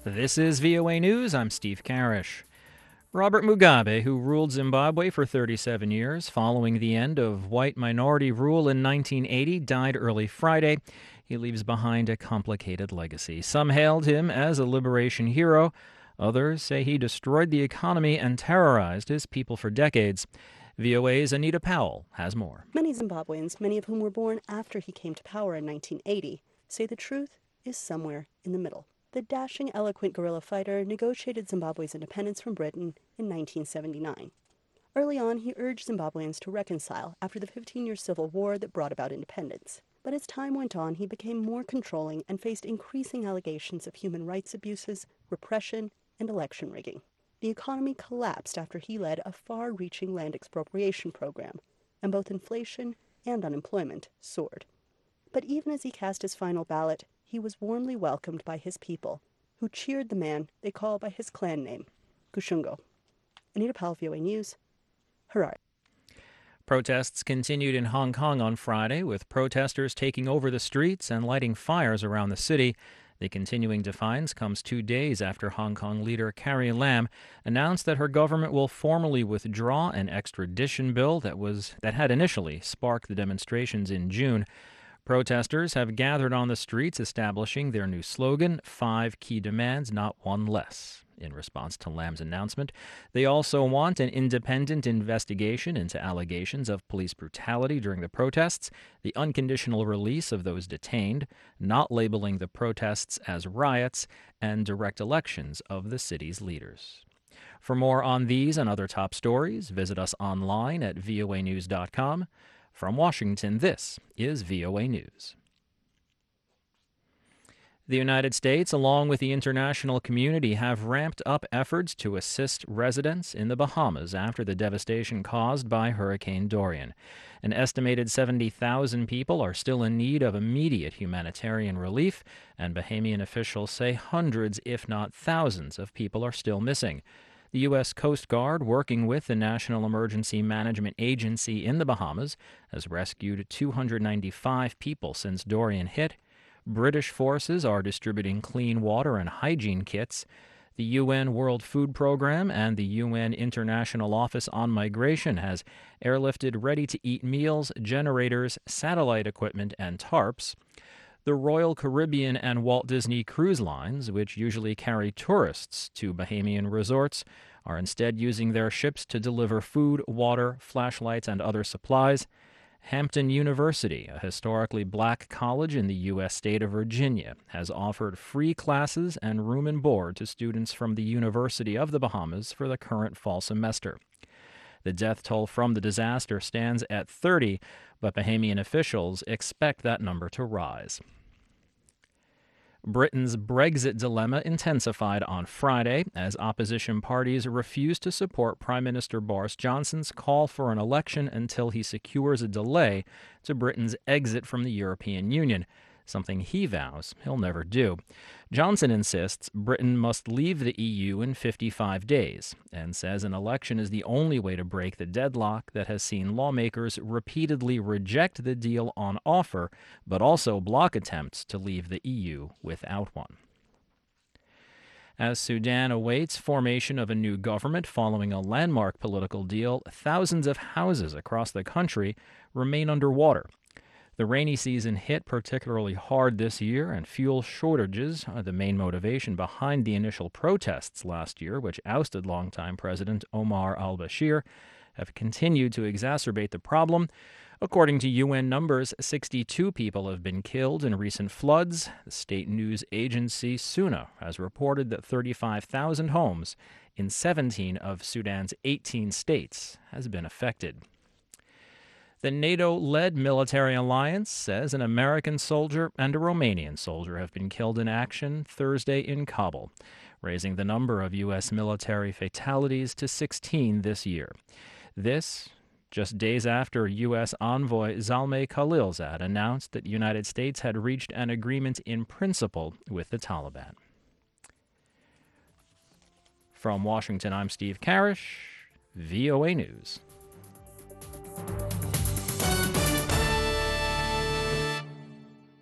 This is VOA News. I'm Steve Karish. Robert Mugabe, who ruled Zimbabwe for 37 years following the end of white minority rule in 1980, died early Friday. He leaves behind a complicated legacy. Some hailed him as a liberation hero. Others say he destroyed the economy and terrorized his people for decades. VOA's Anita Powell has more. Many Zimbabweans, many of whom were born after he came to power in 1980, say the truth is somewhere in the middle. The dashing, eloquent guerrilla fighter negotiated Zimbabwe's independence from Britain in 1979. Early on, he urged Zimbabweans to reconcile after the 15-year civil war that brought about independence. But as time went on, he became more controlling and faced increasing allegations of human rights abuses, repression, and election rigging. The economy collapsed after he led a far-reaching land expropriation program, and both inflation and unemployment soared. But even as he cast his final ballot, he was warmly welcomed by his people, who cheered the man they call by his clan name, Kushungo. Anita Powell, VOA News, Harare. Protests continued in Hong Kong on Friday, with protesters taking over the streets and lighting fires around the city. The continuing defiance comes 2 days after Hong Kong leader Carrie Lam announced that her government will formally withdraw an extradition bill that had initially sparked the demonstrations in June. Protesters have gathered on the streets, establishing their new slogan, 5 key demands, not one less. In response to Lam's announcement, they also want an independent investigation into allegations of police brutality during the protests, the unconditional release of those detained, not labeling the protests as riots, and direct elections of the city's leaders. For more on these and other top stories, visit us online at voanews.com. From Washington, this is VOA News. The United States, along with the international community, have ramped up efforts to assist residents in the Bahamas after the devastation caused by Hurricane Dorian. An estimated 70,000 people are still in need of immediate humanitarian relief, and Bahamian officials say hundreds, if not thousands, of people are still missing. The U.S. Coast Guard, working with the National Emergency Management Agency in the Bahamas, has rescued 295 people since Dorian hit. British forces are distributing clean water and hygiene kits. The UN World Food Program and the UN International Office on Migration has airlifted ready-to-eat meals, generators, satellite equipment, and tarps. The Royal Caribbean and Walt Disney Cruise Lines, which usually carry tourists to Bahamian resorts, are instead using their ships to deliver food, water, flashlights, and other supplies. Hampton University, a historically black college in the U.S. state of Virginia, has offered free classes and room and board to students from the University of the Bahamas for the current fall semester. The death toll from the disaster stands at 30, but Bahamian officials expect that number to rise. Britain's Brexit dilemma intensified on Friday as opposition parties refused to support Prime Minister Boris Johnson's call for an election until he secures a delay to Britain's exit from the European Union, something he vows he'll never do. Johnson insists Britain must leave the EU in 55 days and says an election is the only way to break the deadlock that has seen lawmakers repeatedly reject the deal on offer, but also block attempts to leave the EU without one. As Sudan awaits formation of a new government following a landmark political deal, thousands of houses across the country remain underwater. The rainy season hit particularly hard this year, and fuel shortages are the main motivation behind the initial protests last year, which ousted longtime President Omar al-Bashir, have continued to exacerbate the problem. According to UN numbers, 62 people have been killed in recent floods. The state news agency SUNA has reported that 35,000 homes in 17 of Sudan's 18 states has been affected. The NATO-led military alliance says an American soldier and a Romanian soldier have been killed in action Thursday in Kabul, raising the number of U.S. military fatalities to 16 this year. This, just days after U.S. envoy Zalmay Khalilzad announced that the United States had reached an agreement in principle with the Taliban. From Washington, I'm Steve Karish, VOA News.